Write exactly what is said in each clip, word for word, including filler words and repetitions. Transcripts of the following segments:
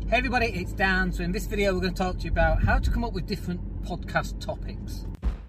Hey everybody, it's Dan. So in this video we're going to talk to you about how to come up with different podcast topics.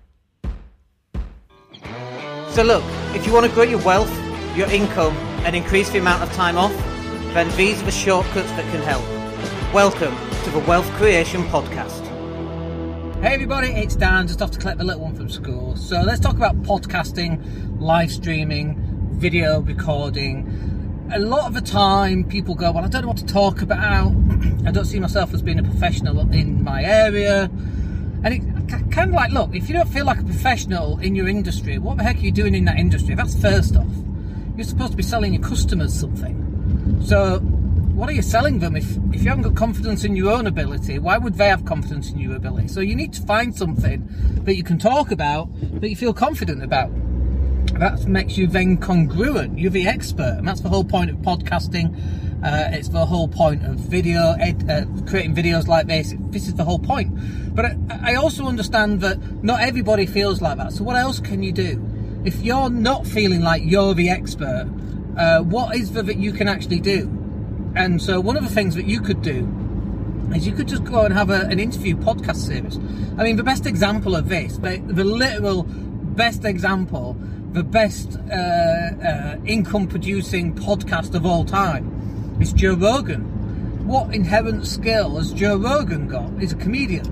So look, if you want to grow your wealth, your income and increase the amount of time off, then these are the shortcuts that can help. Welcome to the Wealth Creation Podcast. Hey everybody, it's Dan, just off to collect the little one from school. So let's talk about podcasting, live streaming, video recording. A lot of the time people go, well, I don't know what to talk about. I don't see myself as being a professional in my area. And it kind of like, look, if you don't feel like a professional in your industry, what the heck are you doing in that industry? That's first off. You're supposed to be selling your customers something. So what are you selling them? If, if you haven't got confidence in your own ability, why would they have confidence in your ability? So you need to find something that you can talk about, that you feel confident about. That makes you then congruent. You're the expert, and that's the whole point of podcasting. Uh, it's the whole point of video, ed, uh, creating videos like this. This is the whole point. But I, I also understand that not everybody feels like that. So what else can you do? If you're not feeling like you're the expert, uh, what is there that you can actually do? And so one of the things that you could do is you could just go and have a, an interview podcast series. I mean, the best example of this, the, the literal best example, the best uh, uh, income-producing podcast of all time is Joe Rogan. What inherent skill has Joe Rogan got? He's a comedian.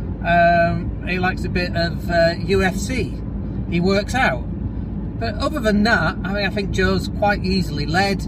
Um, he likes a bit of uh, U F C. He works out. But other than that, I mean, I think Joe's quite easily led.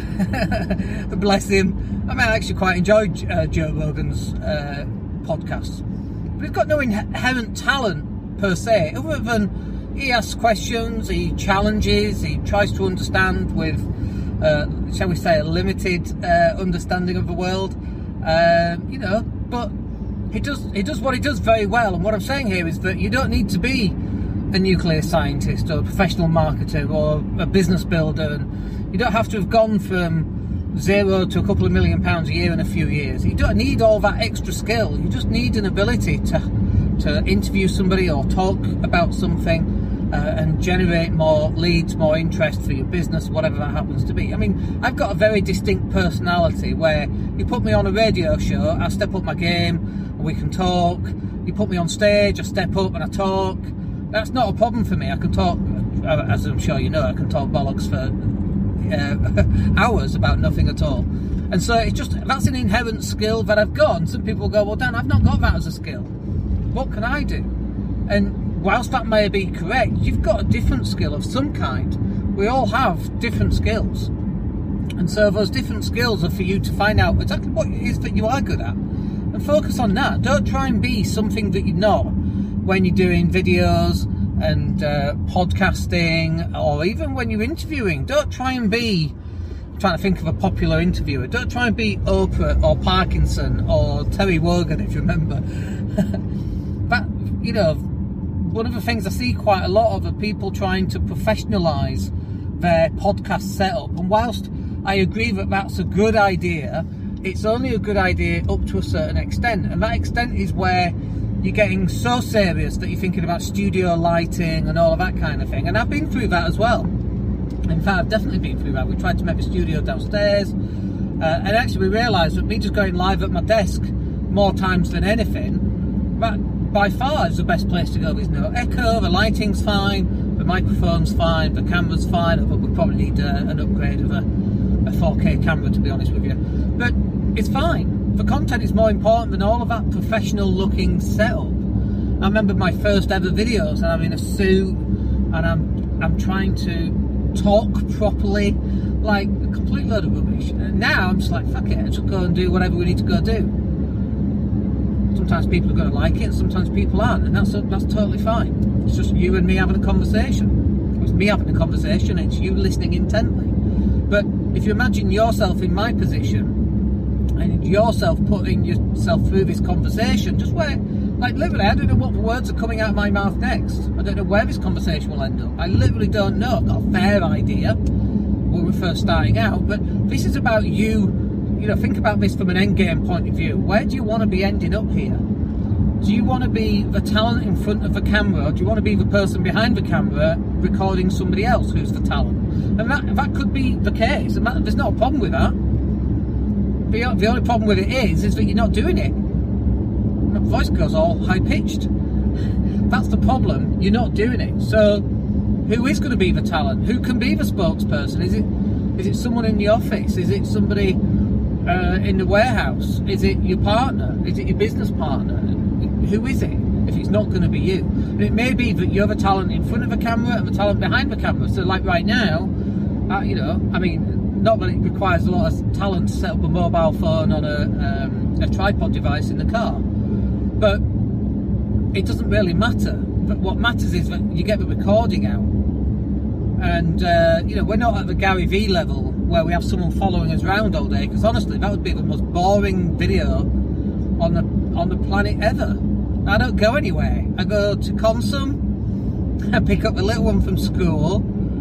Bless him. I mean, I actually quite enjoy uh, Joe Rogan's uh, podcasts. But he's got no inherent talent per se, other than he asks questions, he challenges, he tries to understand with, uh, shall we say, a limited uh, understanding of the world. Uh, you know, but he does he does what he does very well. And what I'm saying here is that you don't need to be a nuclear scientist or a professional marketer or a business builder. And you don't have to have gone from zero to a couple of million pounds a year in a few years. You don't need all that extra skill. You just need an ability to to interview somebody or talk about something. Uh, and generate more leads, more interest for your business, whatever that happens to be. I mean, I've got a very distinct personality where you put me on a radio show, I step up my game, we can talk. You put me on stage, I step up and I talk. That's not a problem for me. I can talk, as I'm sure you know, I can talk bollocks for uh, hours about nothing at all. And so it's just, that's an inherent skill that I've got. And some people go, well, Dan, I've not got that as a skill. What can I do? And whilst that may be correct, you've got a different skill of some kind. We all have different skills. And so those different skills are for you to find out exactly what it is that you are good at. And focus on that. Don't try and be something that you're not when you're doing videos and uh, podcasting, or even when you're interviewing. Don't try and be, I'm trying to think of a popular interviewer, don't try and be Oprah or Parkinson or Terry Wogan, if you remember. That, you know, one of the things I see quite a lot of are people trying to professionalise their podcast setup. And whilst I agree that that's a good idea, it's only a good idea up to a certain extent. And that extent is where you're getting so serious that you're thinking about studio lighting and all of that kind of thing. And I've been through that as well. In fact, I've definitely been through that. We tried to make a studio downstairs. Uh, and actually we realised that me just going live at my desk more times than anything, that by far is the best place to go. There's no echo, the lighting's fine, the microphone's fine, the camera's fine, but we probably need uh, an upgrade of a, a four K camera, to be honest with you. But it's fine. The content is more important than all of that professional looking setup. I remember my first ever videos, and I'm in a suit, and I'm I'm trying to talk properly, like a complete load of rubbish. And now I'm just like, fuck it, let's just go and do whatever we need to go do. Sometimes people are going to like it, and sometimes people aren't, and that's that's totally fine. It's just you and me having a conversation. It's me having a conversation, it's you listening intently. But if you imagine yourself in my position, and yourself putting yourself through this conversation, just where, like literally, I don't know what words are coming out of my mouth next. I don't know where this conversation will end up. I literally don't know. I've got a fair idea when we're first starting out, but this is about you. You know, think about this from an end game point of view. Where do you want to be ending up here? Do you want to be the talent in front of the camera, or do you want to be the person behind the camera recording somebody else who's the talent? And that that could be the case, and that, there's no problem with that. the, the only problem with it is, is that you're not doing it. My voice goes all high-pitched. That's the problem. You're not doing it. So, who is going to be the talent? Who can be the spokesperson? Is it is it someone in the office? Is it somebody uh, in the warehouse? Is it your partner? Is it your business partner? Who is it? If it's not going to be you, and it may be that you're the talent in front of the camera and the talent behind the camera. So, like right now, uh, you know, I mean, not that it requires a lot of talent to set up a mobile phone on a um, a tripod device in the car, but it doesn't really matter. But what matters is that you get the recording out, and uh, you know, we're not at the Gary Vee level where we have someone following us around all day. Because honestly, that would be the most boring video on the on the planet ever. I don't go anywhere. I go to Consum, I pick up the little one from school.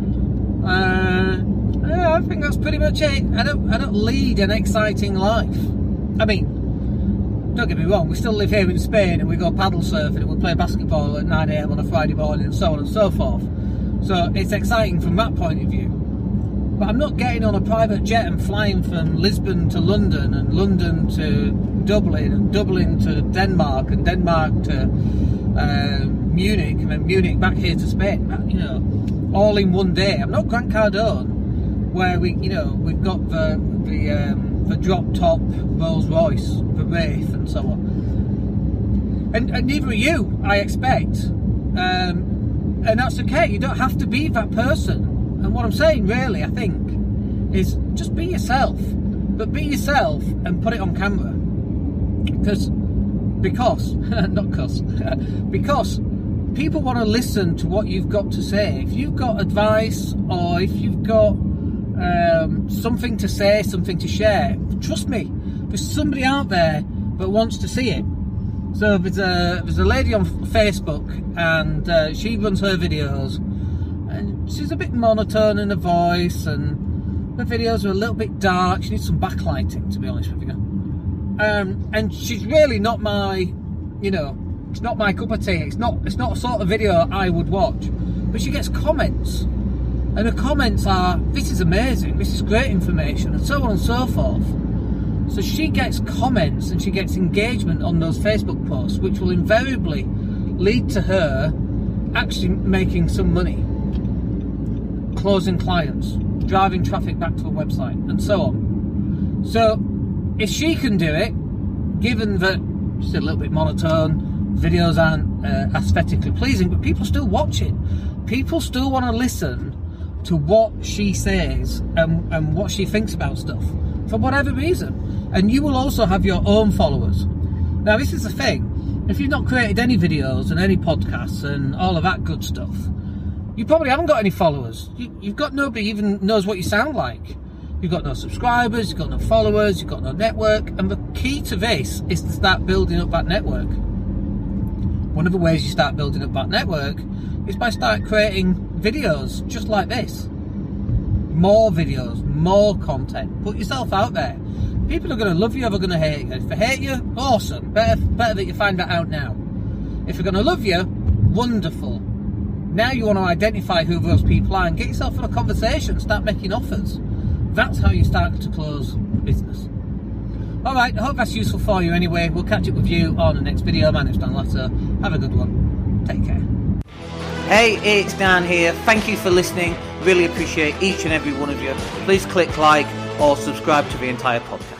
Uh, yeah, I think that's pretty much it. I don't, I don't lead an exciting life. I mean, don't get me wrong, we still live here in Spain and we go paddle surfing and we play basketball at nine a m on a Friday morning and so on and so forth. So it's exciting from that point of view. But I'm not getting on a private jet and flying from Lisbon to London and London to Dublin and Dublin to Denmark and Denmark to uh, Munich and then Munich back here to Spain. You know, all in one day. I'm not Grant Cardone, where we, you know, we've got the the um, the drop top Rolls Royce, the Wraith, and so on. And, and neither are you, I expect. Um, and that's okay. You don't have to be that person. And what I'm saying, really, I think, is just be yourself. But be yourself and put it on camera. Because, because, not cause, because people want to listen to what you've got to say. If you've got advice or if you've got um, something to say, something to share, trust me, there's somebody out there that wants to see it. So there's a, there's a lady on Facebook and uh, she runs her videos. And she's a bit monotone in her voice, and her videos are a little bit dark. She needs some backlighting, to be honest with you. Um, and she's really not my, you know, it's not my cup of tea. It's not, it's not a sort of video I would watch. But she gets comments, and her comments are, "This is amazing. This is great information," and so on and so forth. So she gets comments and she gets engagement on those Facebook posts, which will invariably lead to her actually making some money. Closing clients, driving traffic back to a website, and so on. So, if she can do it, given that she's a little bit monotone, videos aren't uh, aesthetically pleasing, but people still watch it. People still want to listen to what she says and, and what she thinks about stuff, for whatever reason. And you will also have your own followers. Now, this is the thing. If you've not created any videos and any podcasts and all of that good stuff, you probably haven't got any followers. You, you've got nobody even knows what you sound like. You've got no subscribers, you've got no followers, you've got no network. And the key to this is to start building up that network. One of the ways you start building up that network is by start creating videos just like this. More videos, more content. Put yourself out there. People are going to love you or they're going to hate you. If they hate you, awesome. Better, better that you find that out now. If they're going to love you, wonderful. Now you want to identify who those people are and get yourself in a conversation, start making offers. That's how you start to close business. Alright, I hope that's useful for you anyway. We'll catch up with you on the next video. My name's Dan Latto. Have a good one. Take care. Hey, it's Dan here. Thank you for listening. Really appreciate each and every one of you. Please click like or subscribe to the entire podcast.